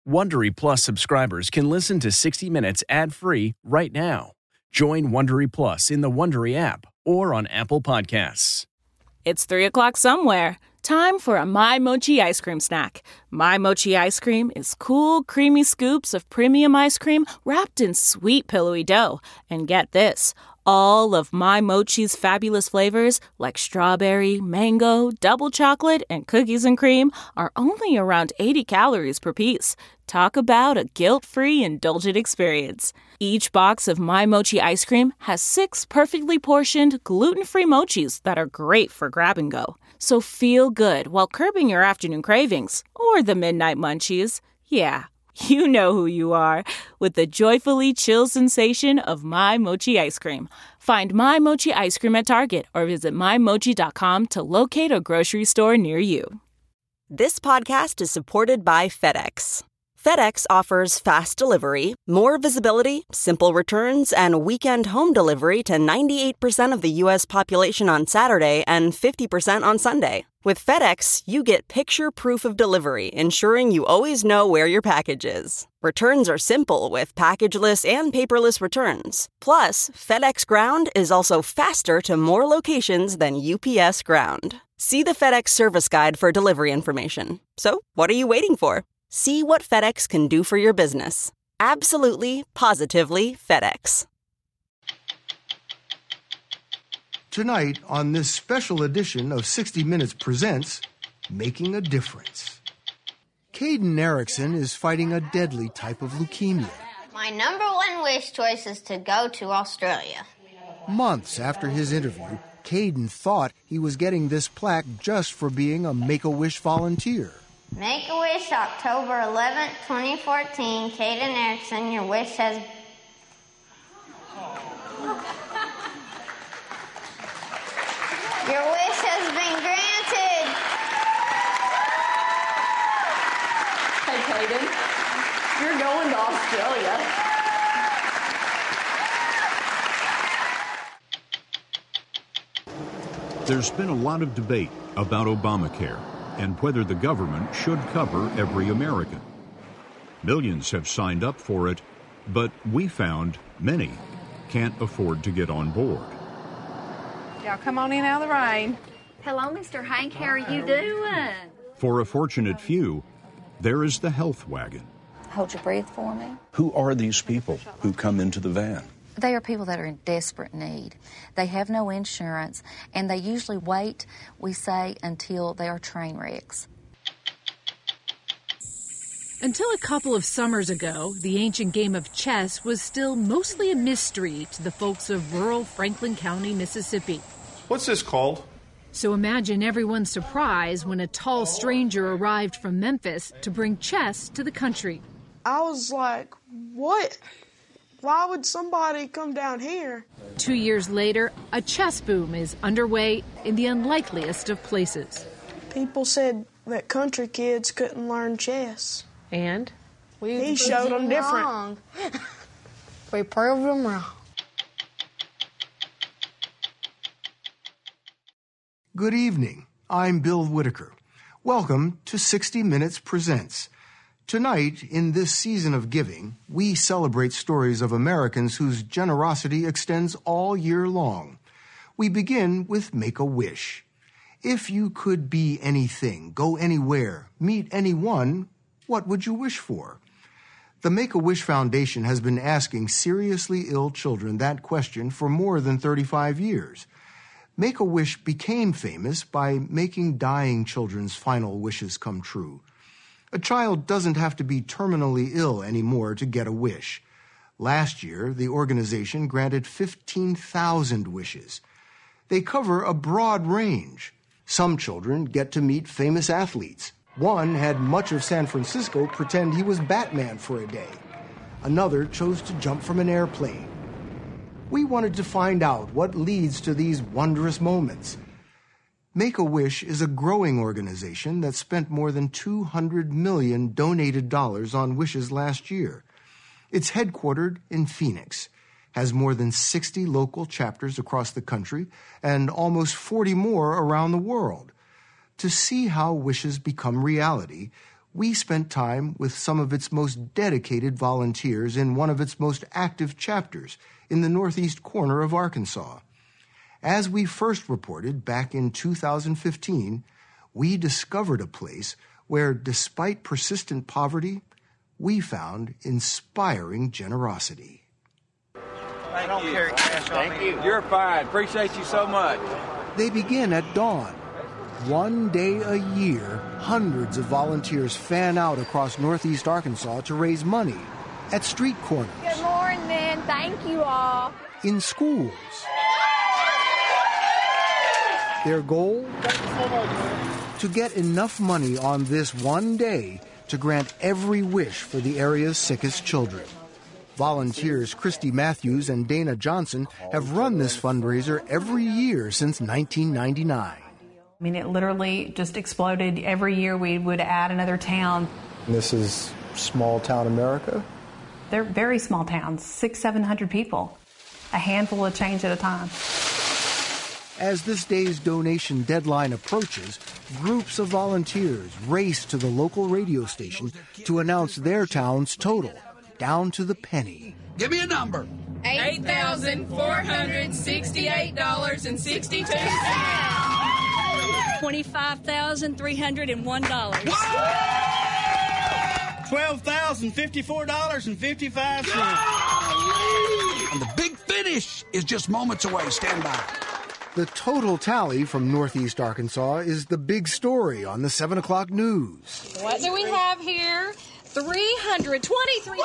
Wondery Plus subscribers can listen to 60 Minutes ad-free right now. Join Wondery Plus in the Wondery app or on Apple Podcasts. It's 3 o'clock somewhere. Time for a My Mochi ice cream snack. My Mochi ice cream is cool, creamy scoops of premium ice cream wrapped in sweet, pillowy dough. And get this, all of My Mochi's fabulous flavors, like strawberry, mango, double chocolate, and cookies and cream, are only around 80 calories per piece. Talk about a guilt-free, indulgent experience. Each box of My Mochi ice cream has 6 perfectly portioned, gluten-free mochis that are great for grab and go. So feel good while curbing your afternoon cravings or the midnight munchies. Yeah, you know who you are with the joyfully chill sensation of My Mochi ice cream. Find My Mochi ice cream at Target or visit MyMochi.com to locate a grocery store near you. This podcast is supported by FedEx. FedEx offers fast delivery, more visibility, simple returns, and weekend home delivery to 98% of the U.S. population on Saturday and 50% on Sunday. With FedEx, you get picture proof of delivery, ensuring you always know where your package is. Returns are simple with packageless and paperless returns. Plus, FedEx Ground is also faster to more locations than UPS Ground. See the FedEx service guide for delivery information. So, what are you waiting for? See what FedEx can do for your business. Absolutely, positively FedEx. Tonight, on this special edition of 60 Minutes Presents, Making a Difference. Caden Erickson is fighting a deadly type of leukemia. My number one wish choice is to go to Australia. Months after his interview, Caden thought he was getting this plaque just for being a Make-A-Wish volunteer. Make-A-Wish, October 11th, 2014. Caden Erickson, your wish has... Your wish has been granted. Hey, Caden, you're going to Australia. There's been a lot of debate about Obamacare and whether the government should cover every American. Millions have signed up for it, but we found many can't afford to get on board. Y'all come on in out of the rain. Hello, Mr. Hank. How are you doing? For a fortunate few, there is the health wagon. Hold your breath for me. Who are these people who come into the van? They are people that are in desperate need. They have no insurance, and they usually wait, we say, until they are train wrecks. Until a couple of summers ago, the ancient game of chess was still mostly a mystery to the folks of rural Franklin County, Mississippi. What's this called? So imagine everyone's surprise when a tall stranger arrived from Memphis to bring chess to the country. I was like, what? Why would somebody come down here? 2 years later, a chess boom is underway in the unlikeliest of places. People said that country kids couldn't learn chess. And? He showed them different. We proved them wrong. Good evening. I'm Bill Whitaker. Welcome to 60 Minutes Presents. Tonight, in this season of giving, we celebrate stories of Americans whose generosity extends all year long. We begin with Make-A-Wish. If you could be anything, go anywhere, meet anyone, what would you wish for? The Make-A-Wish Foundation has been asking seriously ill children that question for more than 35 years. Make-A-Wish became famous by making dying children's final wishes come true. A child doesn't have to be terminally ill anymore to get a wish. Last year, the organization granted 15,000 wishes. They cover a broad range. Some children get to meet famous athletes. One had much of San Francisco pretend he was Batman for a day. Another chose to jump from an airplane. We wanted to find out what leads to these wondrous moments. Make-A-Wish is a growing organization that spent more than $200 million donated dollars on wishes last year. It's headquartered in Phoenix, has more than 60 local chapters across the country, and almost 40 more around the world. To see how wishes become reality, we spent time with some of its most dedicated volunteers in one of its most active chapters in the northeast corner of Arkansas. As we first reported back in 2015, we discovered a place where, despite persistent poverty, we found inspiring generosity. I don't carry cash on me. Thank you. You're fine. Appreciate you so much. They begin at dawn. One day a year, hundreds of volunteers fan out across northeast Arkansas to raise money at street corners. Good morning. Thank you all. In schools. Their goal? To get enough money on this one day to grant every wish for the area's sickest children. Volunteers Christy Matthews and Dana Johnson have run this fundraiser every year since 1999. I mean, it literally just exploded. Every year we would add another town. This is small town America? They're very small towns, 600-700 people, a handful of change at a time. As this day's donation deadline approaches, groups of volunteers race to the local radio station to announce their town's total, down to the penny. Give me a number. $8,468.62. $25,301. $12,054.55. And the big finish is just moments away. Stand by. The total tally from northeast Arkansas is the big story on the 7 o'clock news. What do we have here? 323.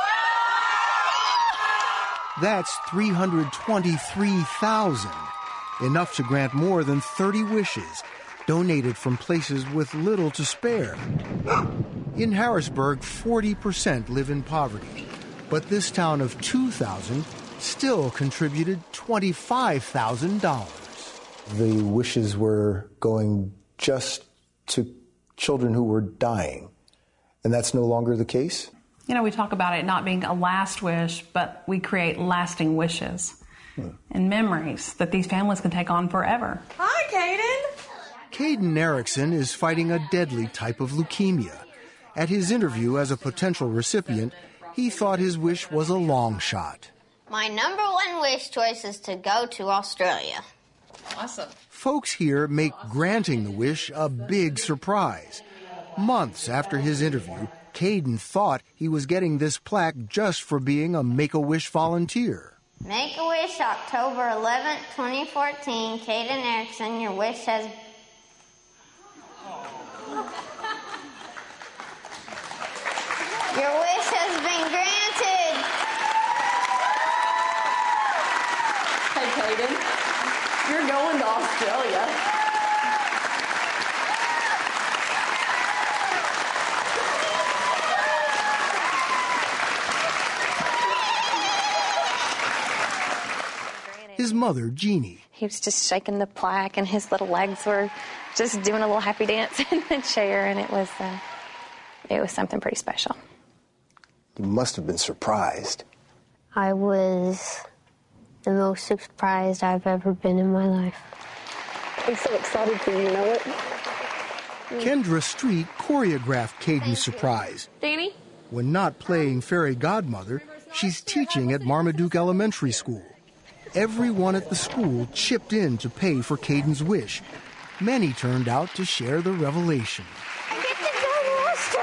That's 323,000, enough to grant more than 30 wishes, donated from places with little to spare. In Harrisburg, 40% live in poverty, but this town of 2,000 still contributed $25,000. The wishes were going just to children who were dying, and that's no longer the case? You know, we talk about it not being a last wish, but we create lasting wishes and memories that these families can take on forever. Hi, Caden. Caden Erickson is fighting a deadly type of leukemia. At his interview as a potential recipient, he thought his wish was a long shot. My number one wish choice is to go to Australia. Awesome. Folks here make granting the wish a big surprise. Months after his interview, Caden thought he was getting this plaque just for being a Make-A-Wish volunteer. Make-A-Wish, October 11th, 2014. Caden Erickson, your wish has... Your wish has been granted. Hey, Caden, you're going to Australia. His mother, Jeannie. He was just shaking the plaque, and his little legs were just doing a little happy dance in the chair, and it was something pretty special. You must have been surprised. I was the most surprised I've ever been in my life. I'm so excited for you, you know it? Kendra Street choreographed Caden's surprise. Danny? When not playing fairy godmother, she's teaching at Marmaduke Elementary School. Everyone at the school chipped in to pay for Caden's wish. Many turned out to share the revelation. I get to go to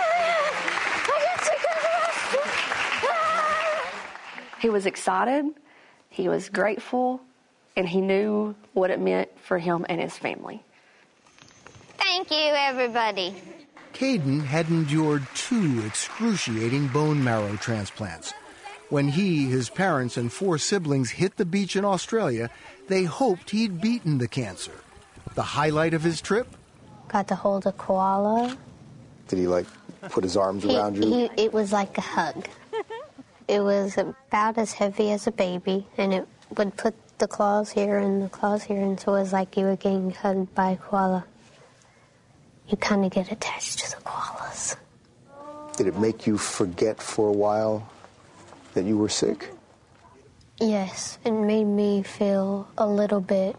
Australia! He was excited, he was grateful, and he knew what it meant for him and his family. Thank you, everybody. Caden had endured 2 excruciating bone marrow transplants. When he, his parents, and 4 siblings hit the beach in Australia, they hoped he'd beaten the cancer. The highlight of his trip? Got to hold a koala. Did he, put his arms around you? It was like a hug. It was about as heavy as a baby, and it would put the claws here and the claws here, and so it was like you were getting hugged by a koala. You kind of get attached to the koalas. Did it make you forget for a while that you were sick? Yes, it made me feel a little bit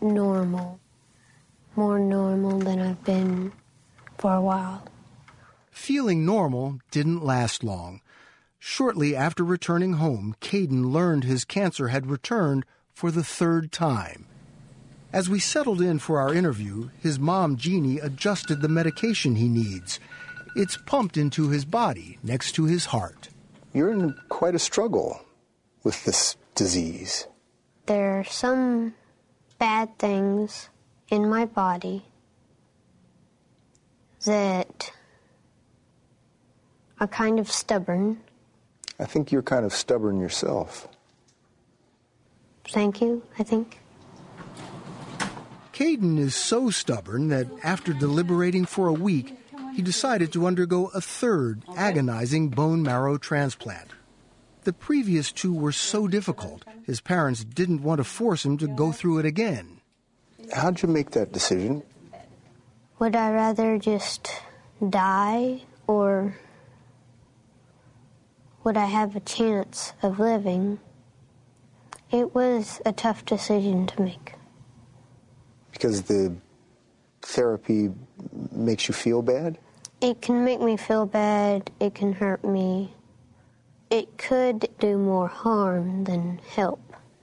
normal. More normal than I've been for a while. Feeling normal didn't last long. Shortly after returning home, Caden learned his cancer had returned for the third time. As we settled in for our interview, his mom, Jeannie, adjusted the medication he needs. It's pumped into his body next to his heart. You're in quite a struggle with this disease. There are some bad things in my body that are kind of stubborn. I think you're kind of stubborn yourself. Thank you, I think. Caden is so stubborn that after deliberating for a week, he decided to undergo a third agonizing bone marrow transplant. The previous two were so difficult, his parents didn't want to force him to go through it again. How'd you make that decision? Would I rather just die, or would I have a chance of living? It was a tough decision to make. Because the therapy makes you feel bad? It can make me feel bad. It can hurt me. It could do more harm than help.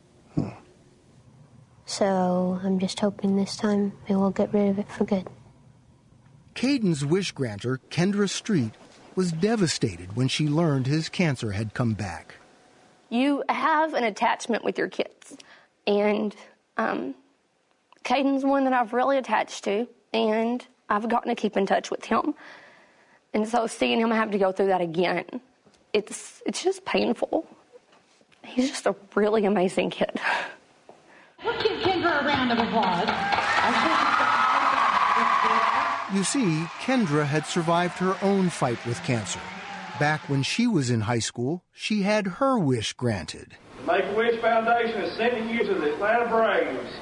So I'm just hoping this time it will get rid of it for good. Caden's wish granter, Kendra Street, was devastated when she learned his cancer had come back. You have an attachment with your kids, and Caden's one that I've really attached to, and I've gotten to keep in touch with him. And so seeing him have to go through that again, it's just painful. He's just a really amazing kid. Let's give Kendra a round of applause. You see, Kendra had survived her own fight with cancer. Back when she was in high school, she had her wish granted. The Make-A-Wish Foundation is sending you to the Atlanta Braves.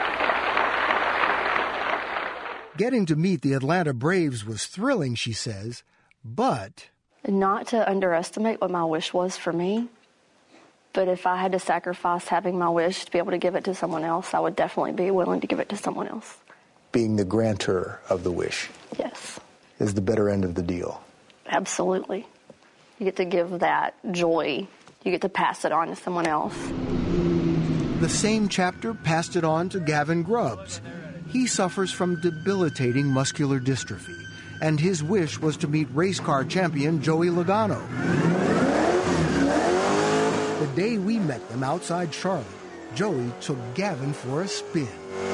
Getting to meet the Atlanta Braves was thrilling, she says, but... Not to underestimate what my wish was for me, but if I had to sacrifice having my wish to be able to give it to someone else, I would definitely be willing to give it to someone else. Being the grantor of the wish. Yes. Is the better end of the deal. Absolutely. You get to give that joy. You get to pass it on to someone else. The same chapter passed it on to Gavin Grubbs. He suffers from debilitating muscular dystrophy, and his wish was to meet race car champion Joey Logano. The day we met them outside Charlotte, Joey took Gavin for a spin.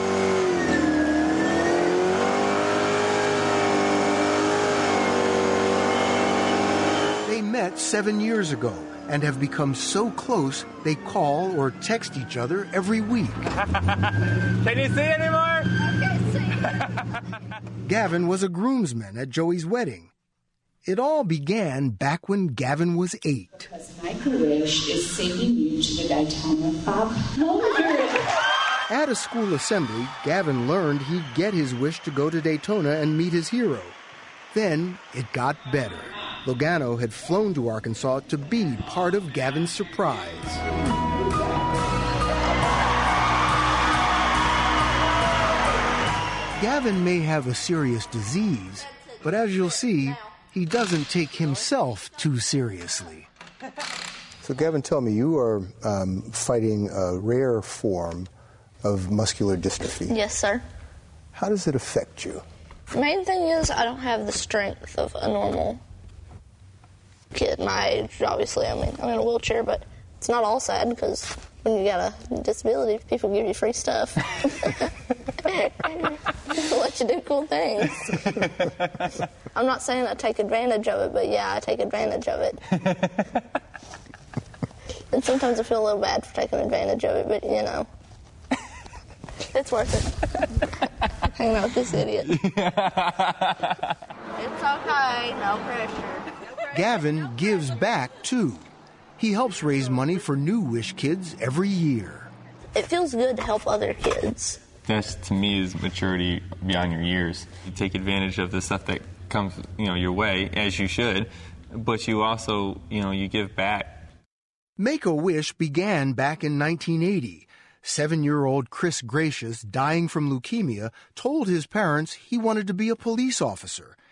They met 7 years ago and have become so close they call or text each other every week. Can you see anymore? Gavin was a groomsman at Joey's wedding. It all began back when Gavin was 8. Because Make-A-Wish is sending you to the Daytona 500. At a school assembly, Gavin learned he'd get his wish to go to Daytona and meet his hero. Then it got better. Logano had flown to Arkansas to be part of Gavin's surprise. Gavin may have a serious disease, but as you'll see, he doesn't take himself too seriously. So Gavin, tell me, you are fighting a rare form of muscular dystrophy. Yes, sir. How does it affect you? The main thing is I don't have the strength of a normal kid my age, obviously. I mean, I'm in a wheelchair, but it's not all sad because when you got a disability, people give you free stuff. They'll let you do cool things. I'm not saying I take advantage of it, but yeah, I take advantage of it. And sometimes I feel a little bad for taking advantage of it, but you know, it's worth it. Hanging out with this idiot. It's okay, no pressure. Gavin gives back, too. He helps raise money for New Wish kids every year. It feels good to help other kids. This, to me, is maturity beyond your years. You take advantage of the stuff that comes, your way, as you should, but you also, you give back. Make-A-Wish began back in 1980. 7-year-old Chris Gracious, dying from leukemia, told his parents he wanted to be a police officer.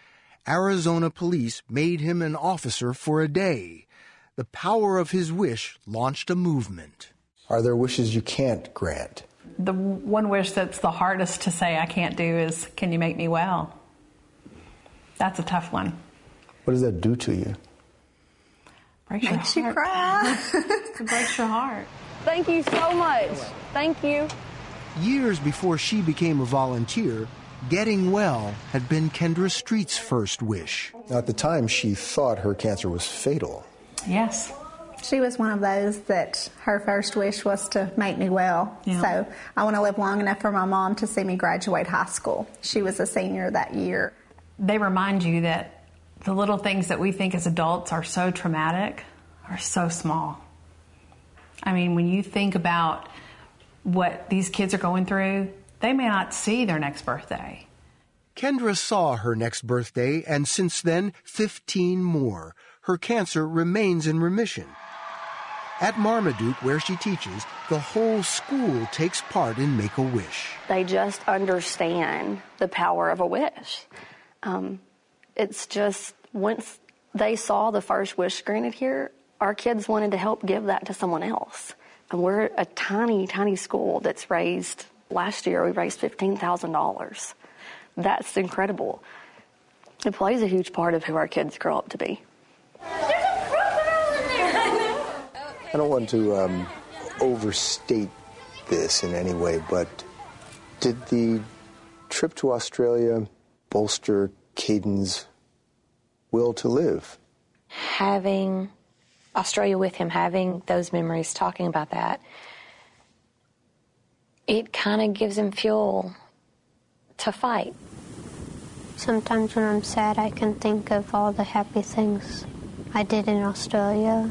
Arizona police made him an officer for a day. The power of his wish launched a movement. Are there wishes you can't grant? The one wish that's the hardest to say I can't do is, can you make me well? That's a tough one. What does that do to you? Makes you cry. It breaks your heart. Thank you so much. Thank you. Years before she became a volunteer, getting well had been Kendra Street's first wish. Now, at the time, she thought her cancer was fatal. Yes. She was one of those that her first wish was to make me well. Yeah. So I want to live long enough for my mom to see me graduate high school. She was a senior that year. They remind you that the little things that we think as adults are so traumatic are so small. I mean, when you think about what these kids are going through, they may not see their next birthday. Kendra saw her next birthday, and since then, 15 more. Her cancer remains in remission. At Marmaduke, where she teaches, the whole school takes part in Make-A-Wish. They just understand the power of a wish. It's just, once they saw the first wish granted here, our kids wanted to help give that to someone else. And we're a tiny, tiny school that's raised, last year we raised $15,000. That's incredible. It plays a huge part of who our kids grow up to be. I don't want to overstate this in any way, but did the trip to Australia bolster Caden's will to live? Having Australia with him, having those memories, talking about that, it kind of gives him fuel to fight. Sometimes when I'm sad, I can think of all the happy things I did in Australia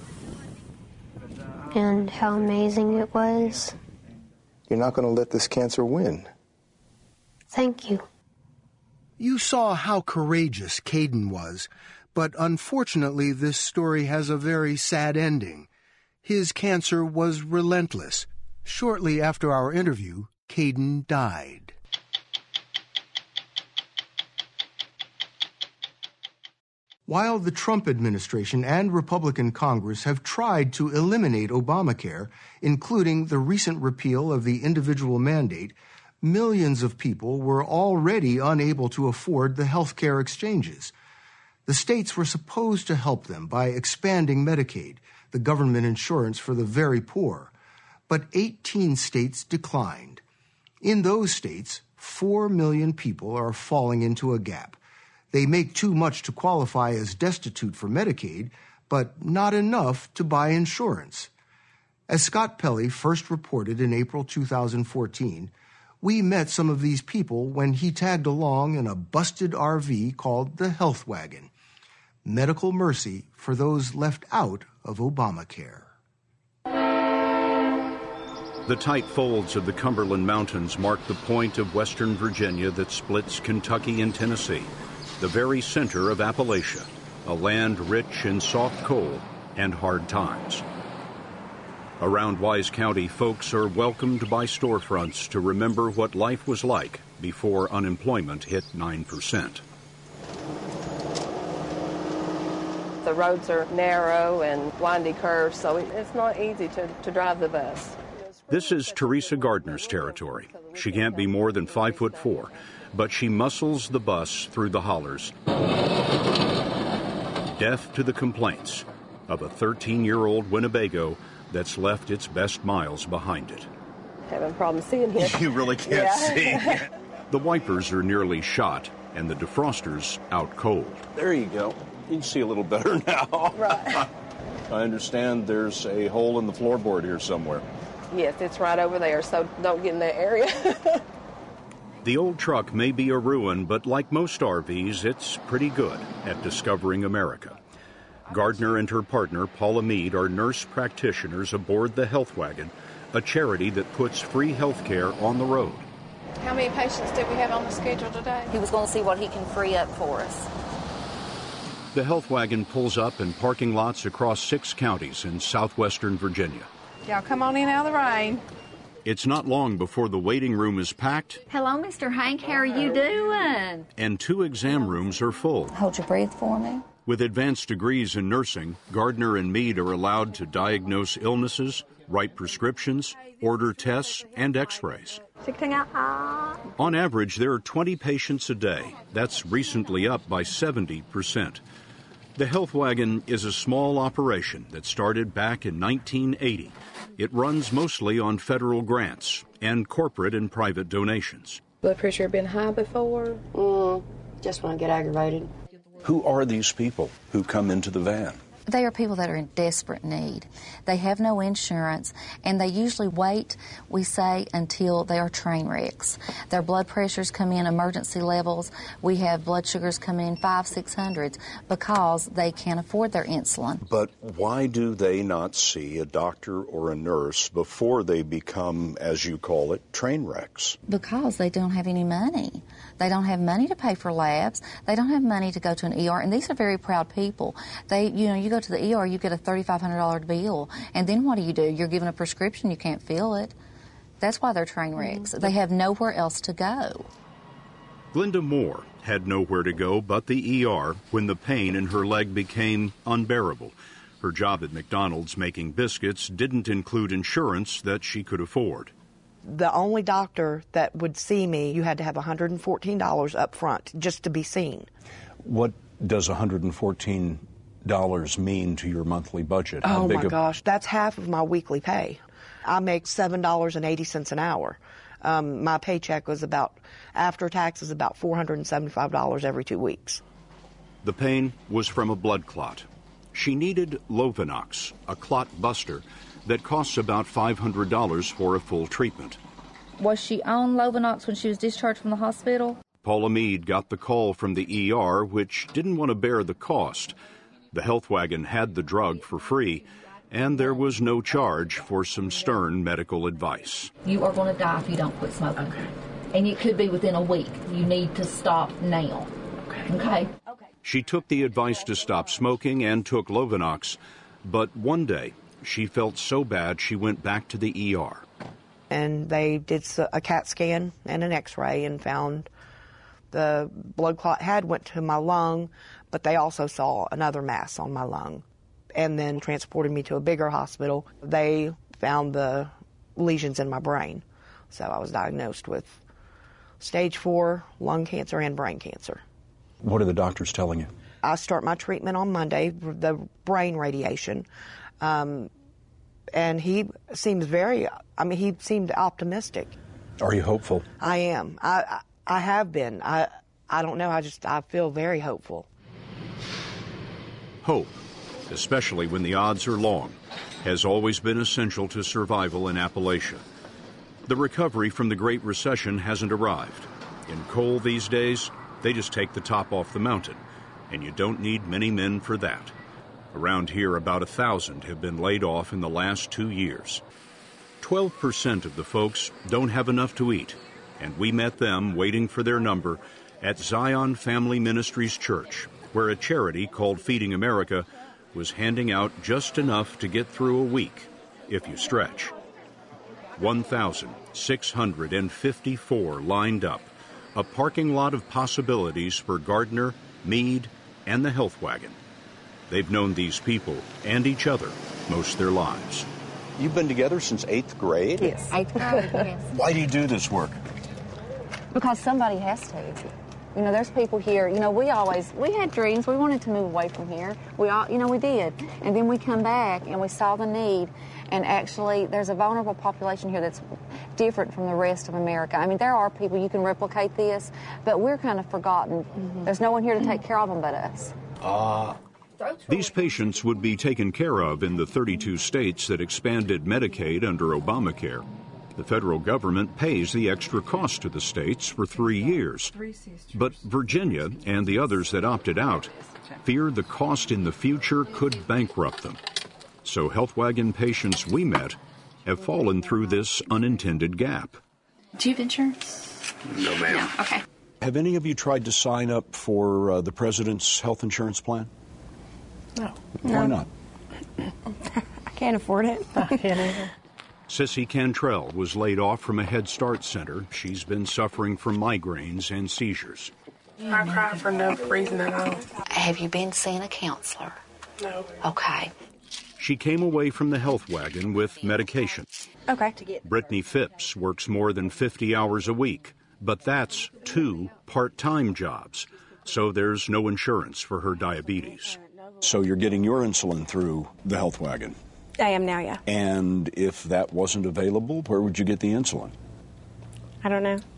and how amazing it was. You're not going to let this cancer win. Thank you. You saw how courageous Caden was, but unfortunately this story has a very sad ending. His cancer was relentless. Shortly after our interview, Caden died. While the Trump administration and Republican Congress have tried to eliminate Obamacare, including the recent repeal of the individual mandate, millions of people were already unable to afford the health care exchanges. The states were supposed to help them by expanding Medicaid, the government insurance for the very poor. But 18 states declined. In those states, 4 million people are falling into a gap. They make too much to qualify as destitute for Medicaid, but not enough to buy insurance. As Scott Pelley first reported in April 2014, we met some of these people when he tagged along in a busted RV called the Health Wagon. Medical mercy for those left out of Obamacare. The tight folds of the Cumberland Mountains mark the point of western Virginia that splits Kentucky and Tennessee, the very center of Appalachia, a land rich in soft coal and hard times. Around Wise County, folks are welcomed by storefronts to remember what life was like before unemployment hit 9%. The roads are narrow and windy curves, so it's not easy to drive the bus. This is Teresa Gardner's territory. She can't be more than 5'4", but she muscles the bus through the hollers, deaf to the complaints of a 13-year-old Winnebago that's left its best miles behind it. Having problems seeing here. You really can't see. The wipers are nearly shot and the defrosters out cold. There you go. You can see a little better now. Right. I understand there's a hole in the floorboard here somewhere. Yes, it's right over there, so don't get in that area. The old truck may be a ruin, but like most RVs, it's pretty good at discovering America. Gardner and her partner, Paula Mead, are nurse practitioners aboard the Health Wagon, a charity that puts free health care on the road. How many patients did we have on the schedule today? He was going to see what he can free up for us. The Health Wagon pulls up in parking lots across 6 counties in southwestern Virginia. Y'all come on in out of the rain. It's not long before the waiting room is packed. Hello, Mr. Hank. How are you doing? And 2 exam rooms are full. Hold your breath for me. With advanced degrees in nursing, Gardner and Meade are allowed to diagnose illnesses, write prescriptions, order tests, and x-rays. On average, there are 20 patients a day. That's recently up by 70%. The Health Wagon is a small operation that started back in 1980. It runs mostly on federal grants and corporate and private donations. Blood pressure been high before? Just when I get aggravated. Who are these people who come into the van? They are people that are in desperate need. They have no insurance, and they usually wait, we say, until they are train wrecks. Their blood pressures come in emergency levels. We have blood sugars come in 500-600 because they can't afford their insulin. But why do they not see a doctor or a nurse before they become, as you call it, train wrecks? Because they don't have any money. They don't have money to pay for labs. They don't have money to go to an ER, and these are very proud people. You go to the ER, you get a $3,500 bill, and then what do? You're given a prescription, you can't fill it. That's why they're train wrecks. They have nowhere else to go. Glenda Moore had nowhere to go but the ER when the pain in her leg became unbearable. Her job at McDonald's making biscuits didn't include insurance that she could afford. The only doctor that would see me, you had to have $114 up front just to be seen. What does $114 mean to your monthly budget? Oh my gosh, that's half of my weekly pay. I make $7.80 an hour. My paycheck was after taxes, about $475 every 2 weeks. The pain was from a blood clot. She needed Lovenox, a clot buster that costs about $500 for a full treatment. Was she on Lovenox when she was discharged from the hospital? Paula Meade got the call from the ER, which didn't want to bear the cost. The Health Wagon had the drug for free, and there was no charge for some stern medical advice. You are going to die if you don't quit smoking. Okay. And it could be within a week. You need to stop now. Okay? She took the advice to stop smoking and took Lovenox, but one day she felt so bad she went back to the ER. And they did a CAT scan and an x-ray and found the blood clot went to my lung, but they also saw another mass on my lung and then transported me to a bigger hospital. They found the lesions in my brain. So I was diagnosed with stage 4 lung cancer and brain cancer. What are the doctors telling you? I start my treatment on Monday, the brain radiation. And he seemed he seemed optimistic. Are you hopeful? I am. I have been. I don't know. I feel very hopeful. Hope, especially when the odds are long, has always been essential to survival in Appalachia. The recovery from the Great Recession hasn't arrived. In coal these days, they just take the top off the mountain, and you don't need many men for that. Around here, about 1,000 have been laid off in the last 2 years. 12% of the folks don't have enough to eat, and we met them waiting for their number at Zion Family Ministries Church, where a charity called Feeding America was handing out just enough to get through a week, if you stretch. 1,654 lined up, a parking lot of possibilities for Gardner, Meade, and the Health Wagon. They've known these people and each other most of their lives. You've been together since 8th grade? Yes. 8th grade, yes. Why do you do this work? Because somebody has to. You know, there's people here, we had dreams. We wanted to move away from here. We did. And then we come back and we saw the need. And actually, there's a vulnerable population here that's different from the rest of America. I mean, there are people, you can replicate this, but we're kind of forgotten. Mm-hmm. There's no one here to take care of them but us. These patients would be taken care of in the 32 states that expanded Medicaid under Obamacare. The federal government pays the extra cost to the states for 3 years. But Virginia and the others that opted out fear the cost in the future could bankrupt them. So Health Wagon patients we met have fallen through this unintended gap. Do you have insurance? No, ma'am. No, okay. Have any of you tried to sign up for the president's health insurance plan? No. Why not? I can't afford it. I can't either. Sissy Cantrell was laid off from a Head Start center. She's been suffering from migraines and seizures. I cry for no reason at all. Have you been seeing a counselor? No. Okay. She came away from the health wagon with medication. Okay. Brittany Phipps works more than 50 hours a week, but that's 2 part-time jobs, so there's no insurance for her diabetes. So you're getting your insulin through the health wagon? I am now, yeah. And if that wasn't available, where would you get the insulin? I don't know.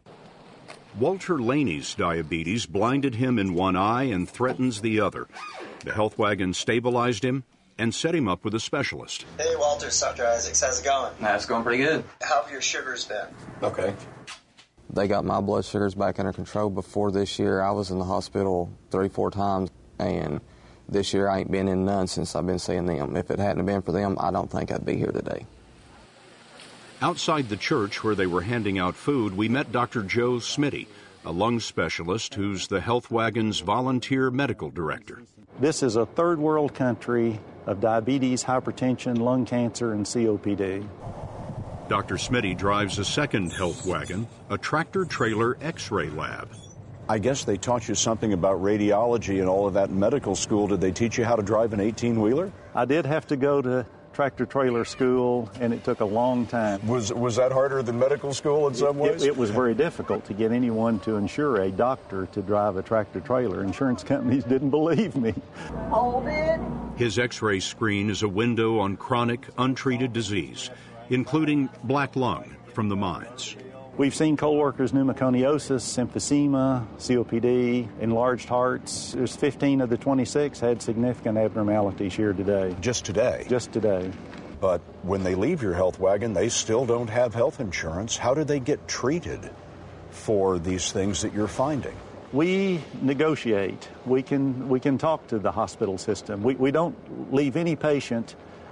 Walter Laney's diabetes blinded him in one eye and threatens the other. The health wagon stabilized him and set him up with a specialist. Hey, Walter, Dr. Isaacs, how's it going? It's going pretty good. How have your sugars been? Okay. They got my blood sugars back under control. Before this year, I was in the hospital 3-4 times, and this year I ain't been in none since I've been seeing them. If it hadn't been for them, I don't think I'd be here today. Outside the church where they were handing out food, we met Dr. Joe Smitty, a lung specialist who's the health wagon's volunteer medical director. This is a third world country of diabetes, hypertension, lung cancer, and COPD. Dr. Smitty drives a second health wagon, a tractor-trailer X-ray lab. I guess they taught you something about radiology and all of that in medical school. Did they teach you how to drive an 18-wheeler? I did have to go to tractor-trailer school, and it took a long time. Was that harder than medical school in some ways? It was very difficult to get anyone to insure a doctor to drive a tractor-trailer. Insurance companies didn't believe me. Hold it. His X-ray screen is a window on chronic, untreated disease, including black lung from the mines. We've seen co-workers pneumoconiosis, emphysema, COPD, enlarged hearts. There's 15 of the 26 had significant abnormalities here today. Just today? Just today. But when they leave your health wagon, they still don't have health insurance. How do they get treated for these things that you're finding? We negotiate. We can talk to the hospital system. We don't leave any patient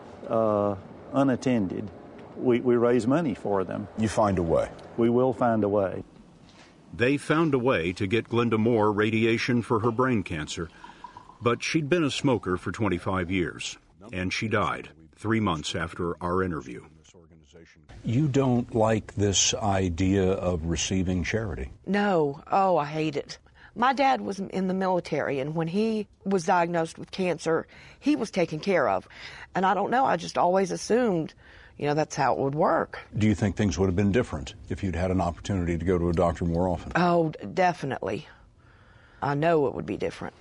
unattended. We raise money for them. You find a way. We will find a way. They found a way to get Glenda Moore radiation for her brain cancer, but she'd been a smoker for 25 years, and she died 3 months after our interview. You don't like this idea of receiving charity? No. Oh, I hate it. My dad was in the military, and when he was diagnosed with cancer, he was taken care of. And I don't know, I just always assumed, that's how it would work. Do you think things would have been different if you'd had an opportunity to go to a doctor more often? Oh, definitely. I know it would be different.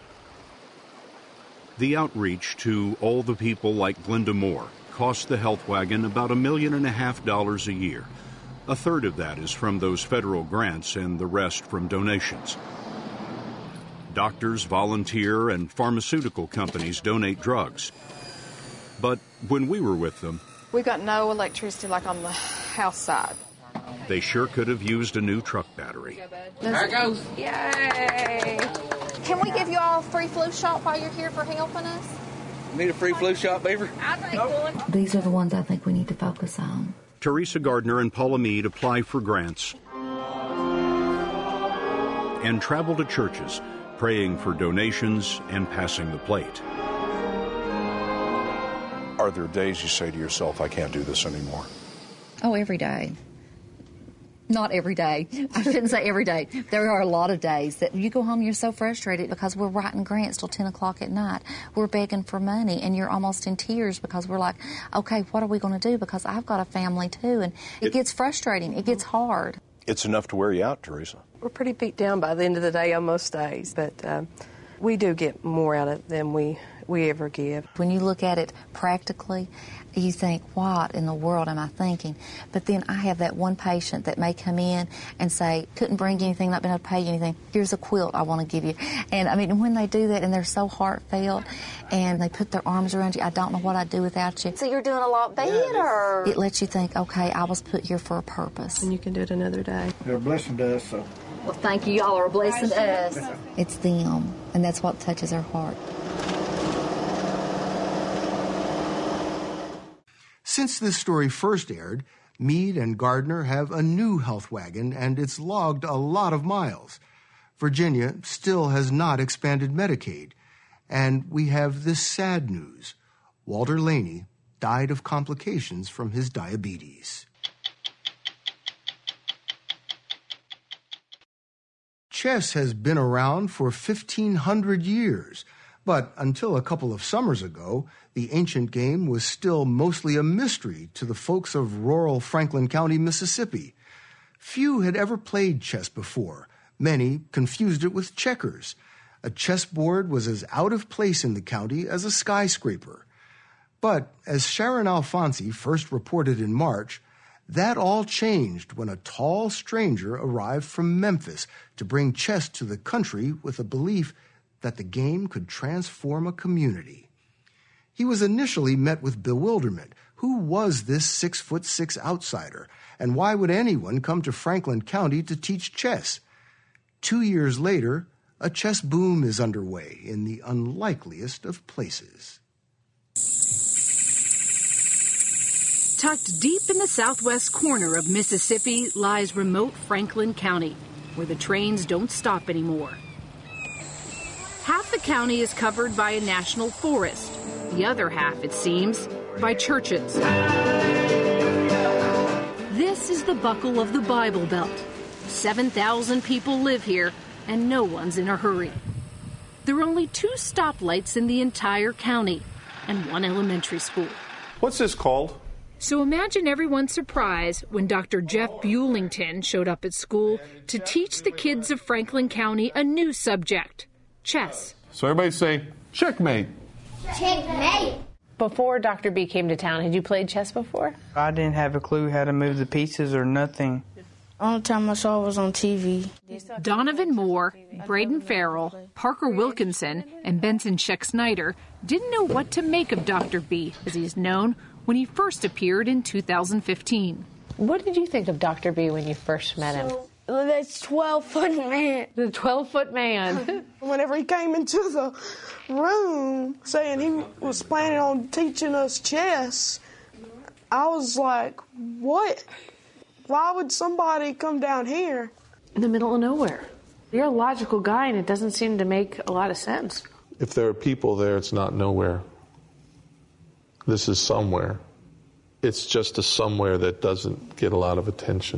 The outreach to all the people like Glenda Moore cost the health wagon about $1.5 million a year. A third of that is from those federal grants and the rest from donations. Doctors volunteer and pharmaceutical companies donate drugs. But when we were with them, We've got no electricity like on the house side. they sure could have used a new truck battery. There it goes. Yay! Can we give you all a free flu shot while you're here for helping us? Need a free flu shot, Beaver? I think one. These are the ones I think we need to focus on. Teresa Gardner and Paula Mead apply for grants and travel to churches, praying for donations and passing the plate. Are there days you say to yourself, I can't do this anymore? Oh, every day. Not every day. I shouldn't say every day. There are a lot of days that you go home, you're so frustrated because we're writing grants till 10 o'clock at night. We're begging for money, and you're almost in tears because we're like, okay, what are we going to do? Because I've got a family, too, and it gets frustrating. It gets hard. It's enough to wear you out, Teresa. We're pretty beat down by the end of the day on most days, but we do get more out of it than we ever give. When you look at it practically, you think, what in the world am I thinking? But then I have that one patient that may come in and say, couldn't bring you anything, not been able to pay you anything. Here's a quilt I want to give you. And I mean, when they do that and they're so heartfelt and they put their arms around you, I don't know what I'd do without you. So you're doing a lot better. It lets you think, okay, I was put here for a purpose. And you can do it another day. They're a blessing to us, so. Well, thank you. Y'all are a blessing to us. It's them, and that's what touches our heart. Since this story first aired, Mead and Gardner have a new health wagon, and it's logged a lot of miles. Virginia still has not expanded Medicaid. And we have this sad news. Walter Laney died of complications from his diabetes. Chess has been around for 1,500 years, but until a couple of summers ago, the ancient game was still mostly a mystery to the folks of rural Franklin County, Mississippi. Few had ever played chess before. Many confused it with checkers. A chessboard was as out of place in the county as a skyscraper. But as Sharon Alfonsi first reported in March, that all changed when a tall stranger arrived from Memphis to bring chess to the country with a belief that the game could transform a community. He was initially met with bewilderment. Who was this 6'6" outsider, and why would anyone come to Franklin County to teach chess? 2 years later, a chess boom is underway in the unlikeliest of places. Tucked deep in the southwest corner of Mississippi lies remote Franklin County, where the trains don't stop anymore. Half the county is covered by a national forest. The other half, it seems, by churches. This is the buckle of the Bible Belt. 7,000 people live here, and no one's in a hurry. There are only 2 stoplights in the entire county, and 1 elementary school. What's this called? So imagine everyone's surprise when Dr. Jeff Bulington showed up at school to teach the kids of Franklin County a new subject, chess. So everybody say, checkmate. Checkmate. Before Dr. B came to town, had you played chess before? I didn't have a clue how to move the pieces or nothing. Only time I saw was on TV. Donovan Moore, Braden Farrell, Parker Wilkinson, and Benson Scheck-Snyder didn't know what to make of Dr. B, as he's known, when he first appeared in 2015. What did you think of Dr. B when you first met him? That's 12-foot man. The 12-foot man. Whenever he came into the room saying he was planning on teaching us chess, I was like, what? Why would somebody come down here? In the middle of nowhere. You're a logical guy, and it doesn't seem to make a lot of sense. If there are people there, it's not nowhere. This is somewhere. It's just a somewhere that doesn't get a lot of attention.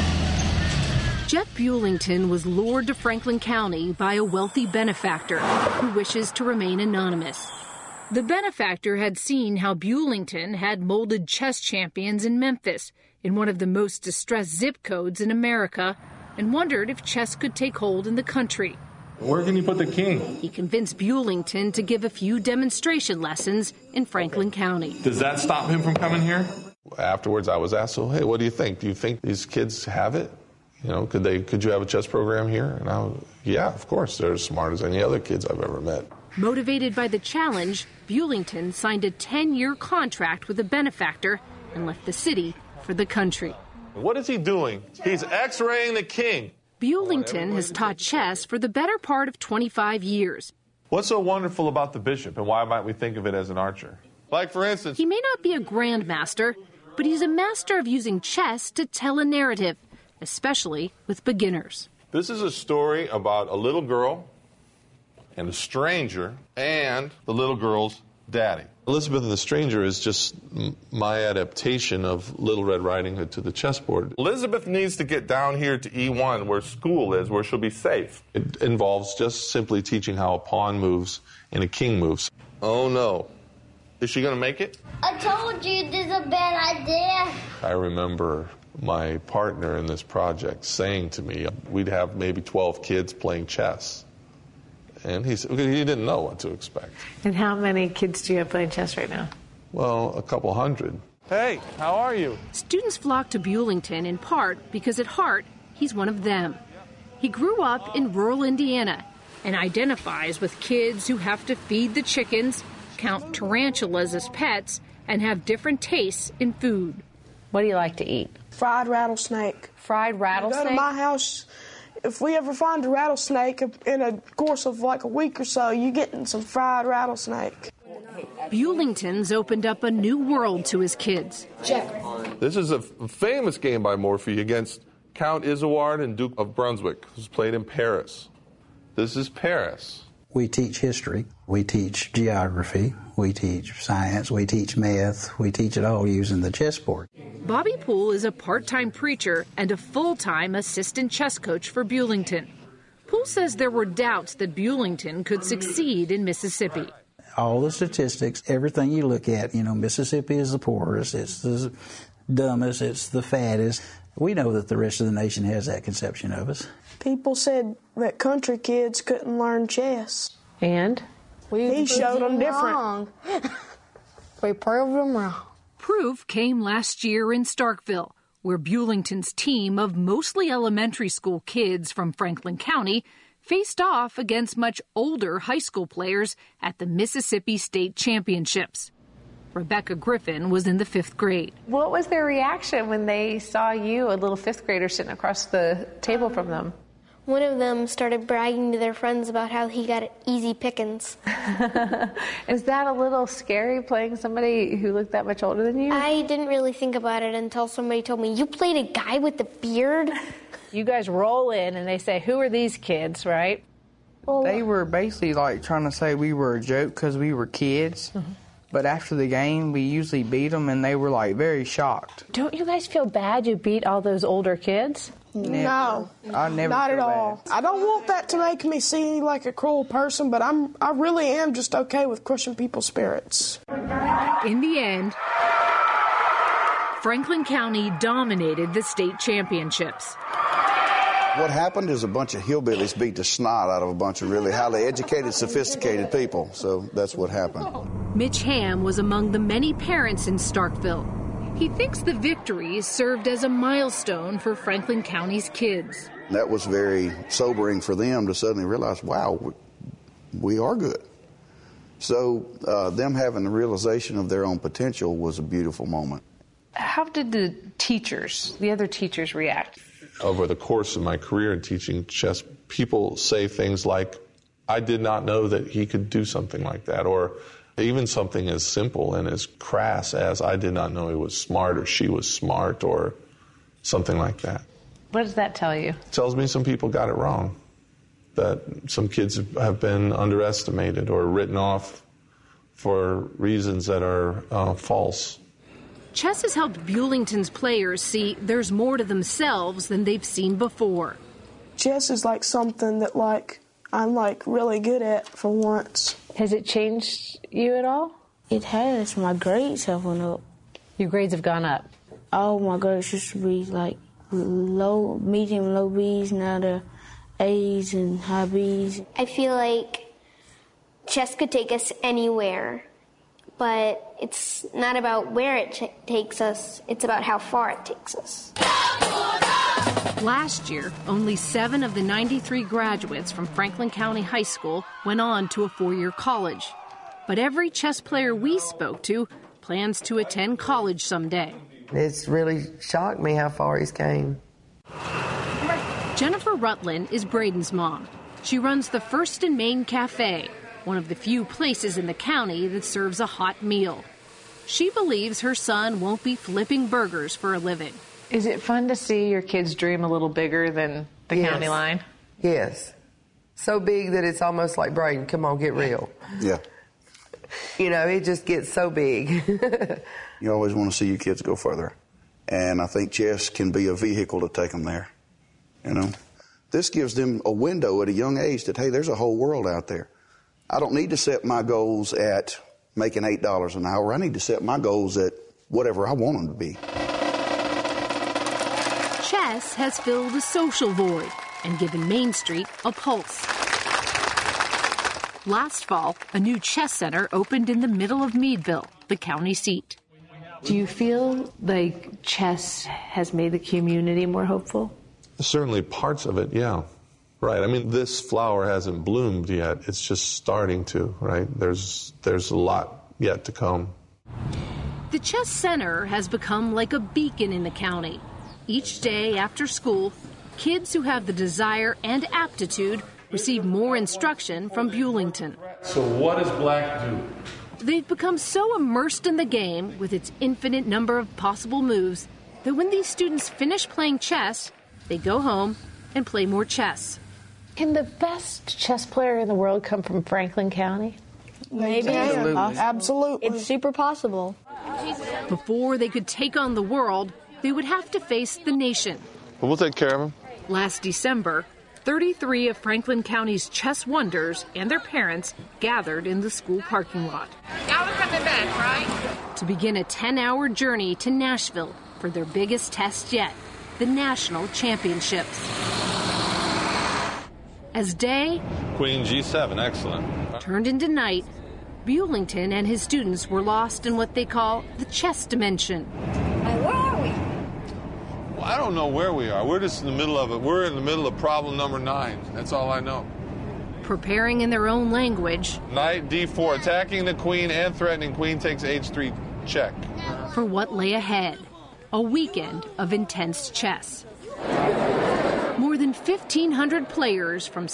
Jeff Bulington was lured to Franklin County by a wealthy benefactor who wishes to remain anonymous. The benefactor had seen how Bulington had molded chess champions in Memphis, in one of the most distressed zip codes in America, and wondered if chess could take hold in the country. Where can you put the king? He convinced Bulington to give a few demonstration lessons in Franklin County. Does that stop him from coming here? Afterwards, I was asked, so, hey, what do you think? Do you think these kids have it? You know, could you have a chess program here? And yeah, of course. They're as smart as any other kids I've ever met. Motivated by the challenge, Bulington signed a 10-year contract with a benefactor and left the city for the country. What is he doing? He's X-raying the king. Bulington has taught chess for the better part of 25 years. What's so wonderful about the bishop, and why might we think of it as an archer? Like, for instance... He may not be a grandmaster, but he's a master of using chess to tell a narrative, especially with beginners. This is a story about a little girl and a stranger and the little girl's daddy. Elizabeth and the Stranger is just my adaptation of Little Red Riding Hood to the chessboard. Elizabeth needs to get down here to E1 where school is, where she'll be safe. It involves just simply teaching how a pawn moves and a king moves. Oh no. Is she going to make it? I told you this is a bad idea. I remember my partner in this project saying to me, we'd have maybe 12 kids playing chess. And he didn't know what to expect. And how many kids do you have playing chess right now? Well, a couple hundred. Hey, how are you? Students flock to Bulington in part because at heart, he's one of them. He grew up in rural Indiana and identifies with kids who have to feed the chickens, count tarantulas as pets, and have different tastes in food. What do you like to eat? Fried rattlesnake. Fried rattlesnake? Go to my house. If we ever find a rattlesnake in a course of like a week or so, you're getting some fried rattlesnake. Bulington's opened up a new world to his kids. This is a famous game by Morphy against Count Isouard and Duke of Brunswick. This was played in Paris. This is Paris. We teach history, we teach geography, we teach science, we teach math, we teach it all using the chessboard. Bobby Poole is a part-time preacher and a full-time assistant chess coach for Bewlington. Poole says there were doubts that Bewlington could succeed in Mississippi. All the statistics, everything you look at, Mississippi is the poorest, it's the dumbest, it's the fattest. We know that the rest of the nation has that conception of us. People said that country kids couldn't learn chess. And? He showed them different. We proved them wrong. Proof came last year in Starkville, where Bewlington's team of mostly elementary school kids from Franklin County faced off against much older high school players at the Mississippi State Championships. Rebecca Griffin was in the 5th grade. What was their reaction when they saw you, a little 5th grader, sitting across the table from them? One of them started bragging to their friends about how he got easy pickings. Is that a little scary, playing somebody who looked that much older than you? I didn't really think about it until somebody told me, you played a guy with a beard? You guys roll in and they say, who are these kids, right? Well, they were basically like trying to say we were a joke because we were kids. But after the game, we usually beat them, and they were, like, very shocked. Don't you guys feel bad you beat all those older kids? No, I never not feel at all. bad. I don't want that to make me seem like a cruel person, but I really am just okay with crushing people's spirits. In the end, Franklin County dominated the state championships. What happened is a bunch of hillbillies beat the snot out of a bunch of really highly educated, sophisticated people. So that's what happened. Mitch Ham was among the many parents in Starkville. He thinks the victory served as a milestone for Franklin County's kids. That was very sobering for them to suddenly realize, wow, we are good. So them having the realization of their own potential was a beautiful moment. How did the other teachers react? Over the course of my career in teaching chess, people say things like, I did not know that he could do something like that, or even something as simple and as crass as I did not know he was smart or she was smart or something like that. What does that tell you? It tells me some people got it wrong, that some kids have been underestimated or written off for reasons that are false. Chess has helped Bewlington's players see there's more to themselves than they've seen before. Chess is like something that I'm really good at for once. Has it changed you at all? It has. My grades have went up. Your grades have gone up? Oh, my grades used to be like low, medium, low B's. Now they're A's and high B's. I feel like chess could take us anywhere, but it's not about where it takes us, it's about how far it takes us. Last year, only 7 of the 93 graduates from Franklin County High School went on to a 4-year college. But every chess player we spoke to plans to attend college someday. It's really shocked me how far he's came. Jennifer Rutland is Braden's mom. She runs the First and Main Cafe, one of the few places in the county that serves a hot meal. She believes her son won't be flipping burgers for a living. Is it fun to see your kids dream a little bigger than the county line? Yes. So big that it's almost like, Braden, come on, get real. Yeah. You know, it just gets so big. You always want to see your kids go further. And I think chess can be a vehicle to take them there. You know, this gives them a window at a young age that, hey, there's a whole world out there. I don't need to set my goals at making $8 an hour. I need to set my goals at whatever I want them to be. Chess has filled a social void and given Main Street a pulse. Last fall, a new chess center opened in the middle of Meadville, the county seat. Do you feel like chess has made the community more hopeful? Certainly parts of it, yeah. Right. I mean, this flower hasn't bloomed yet. It's just starting to, right? There's a lot yet to come. The Chess Center has become like a beacon in the county. Each day after school, kids who have the desire and aptitude receive more instruction from Bewlington. So what does black do? They've become so immersed in the game with its infinite number of possible moves that when these students finish playing chess, they go home and play more chess. Can the best chess player in the world come from Franklin County? Maybe. Absolutely. It's super possible. Before they could take on the world, they would have to face the nation. But we'll take care of them. Last December, 33 of Franklin County's chess wonders and their parents gathered in the school parking lot. Y'all are coming back, right? To begin a 10-hour journey to Nashville for their biggest test yet, the National Championships. As day Queen G7, excellent. turned into night, Bulington and his students were lost in what they call the chess dimension. Where are we? Well, I don't know where we are. We're just in the middle of it. We're in the middle of problem number 9. That's all I know. Preparing in their own language. Knight D4, attacking the queen and threatening queen takes H3 check. For what lay ahead, a weekend of intense chess. More than 1,500 players from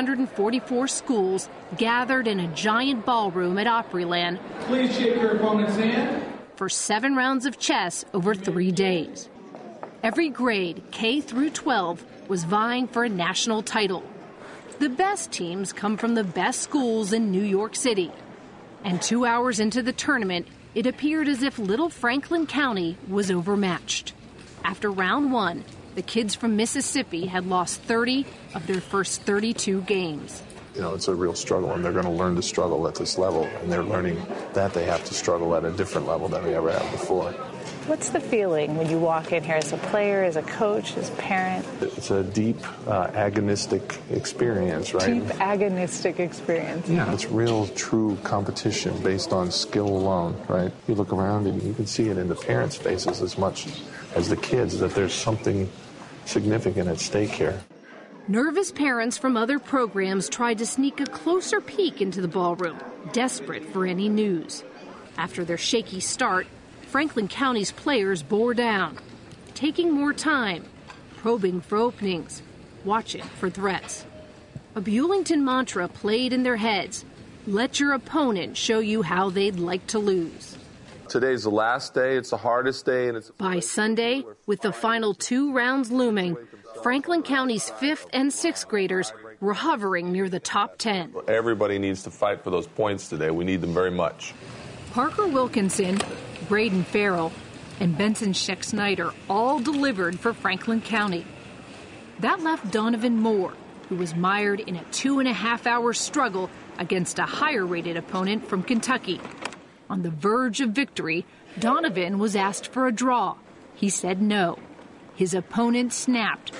644 schools gathered in a giant ballroom at Opryland. Please shake your opponent's hand. For 7 rounds of chess over 3 days. Every grade, K through 12, was vying for a national title. The best teams come from the best schools in New York City. And 2 hours into the tournament, it appeared as if little Franklin County was overmatched. After round 1, the kids from Mississippi had lost 30 of their first 32 games. You know, it's a real struggle, and they're going to learn to struggle at this level, and they're learning that they have to struggle at a different level than they ever have before. What's the feeling when you walk in here as a player, as a coach, as a parent? It's a deep, agonistic experience, right? Deep agonistic experience. Yeah, it's real, true competition based on skill alone, right? You look around and you can see it in the parents' faces as much as the kids, that there's something significant at stake here. Nervous parents from other programs tried to sneak a closer peek into the ballroom, desperate for any news. After their shaky start, Franklin County's players bore down, taking more time, probing for openings, watching for threats. A Bulington mantra played in their heads: let your opponent show you how they'd like to lose. Today's the last day, it's the hardest day, and it's... By Sunday, with the final 2 rounds looming, Franklin County's 5th and 6th graders were hovering near the top 10. Everybody needs to fight for those points today. We need them very much. Parker Wilkinson, Braden Farrell, and Benson Scheck-Snyder all delivered for Franklin County. That left Donovan Moore, who was mired in a 2.5-hour struggle against a higher-rated opponent from Kentucky. On the verge of victory, Donovan was asked for a draw. He said no. His opponent snapped.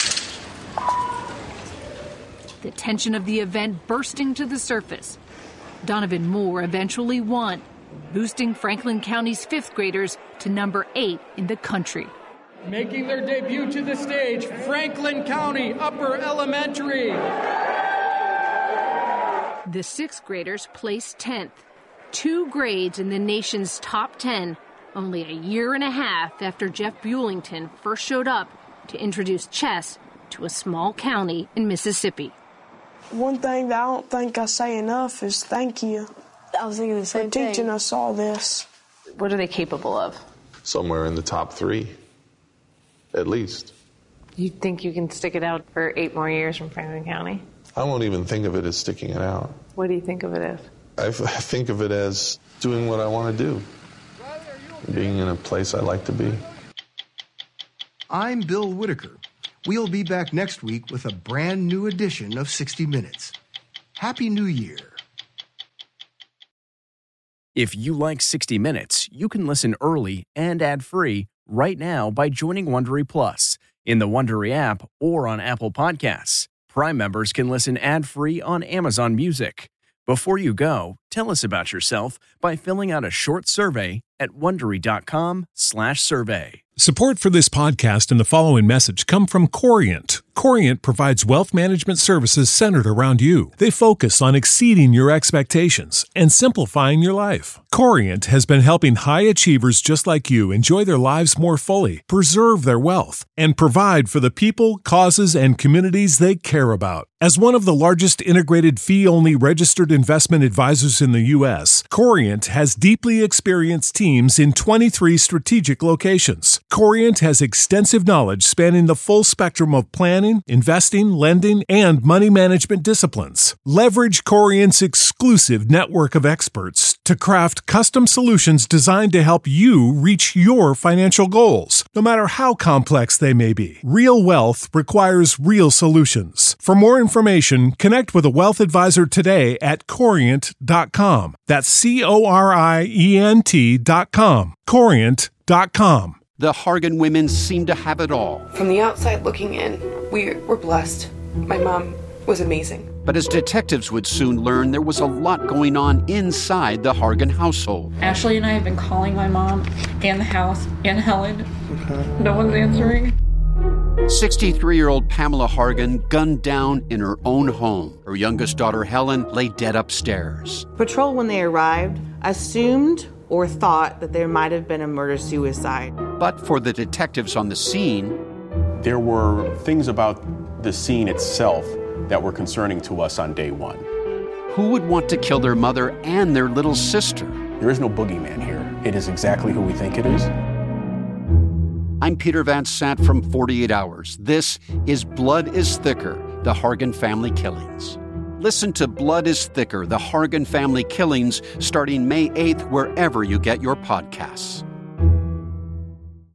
The tension of the event bursting to the surface. Donovan Moore eventually won, boosting Franklin County's 5th graders to number 8 in the country. Making their debut to the stage, Franklin County Upper Elementary. The 6th graders placed 10th, 2 grades in the nation's top 10, only a year and a half after Jeff Bulington first showed up to introduce chess to a small county in Mississippi. One thing that I don't think I say enough is thank you. I was thinking the same for teaching us all this. What are they capable of? Somewhere in the top 3, at least. You think you can stick it out for 8 more years from Franklin County? I won't even think of it as sticking it out. What do you think of it as? I think of it as doing what I want to do, being in a place I like to be. I'm Bill Whitaker. We'll be back next week with a brand new edition of 60 Minutes. Happy New Year. If you like 60 Minutes, you can listen early and ad-free right now by joining Wondery Plus in the Wondery app or on Apple Podcasts. Prime members can listen ad-free on Amazon Music. Before you go, tell us about yourself by filling out a short survey at Wondery.com/survey. Support for this podcast and the following message come from Corient. Corient provides wealth management services centered around you. They focus on exceeding your expectations and simplifying your life. Corient has been helping high achievers just like you enjoy their lives more fully, preserve their wealth, and provide for the people, causes, and communities they care about. As one of the largest integrated fee-only registered investment advisors headquarters in the U.S., Corient has deeply experienced teams in 23 strategic locations. Corient has extensive knowledge spanning the full spectrum of planning, investing, lending, and money management disciplines. Leverage Corient's exclusive network of experts to craft custom solutions designed to help you reach your financial goals, no matter how complex they may be. Real wealth requires real solutions. For more information, connect with a wealth advisor today at Corient.com. That's Corient.com. Corient.com. The Hargan women seem to have it all. From the outside looking in, we were blessed. My mom was amazing. But as detectives would soon learn, there was a lot going on inside the Hargan household. Ashley and I have been calling my mom and the house and Helen. No one's answering. 63-year-old Pamela Hargan gunned down in her own home. Her youngest daughter, Helen, lay dead upstairs. Patrol, when they arrived, assumed or thought that there might have been a murder-suicide. But for the detectives on the scene, there were things about the scene itself that were concerning to us on day one. Who would want to kill their mother and their little sister? There is no boogeyman here. It is exactly who we think it is. I'm Peter Van Sant from 48 Hours. This is Blood is Thicker, the Hargan Family Killings. Listen to Blood is Thicker, the Hargan Family Killings, starting May 8th, wherever you get your podcasts.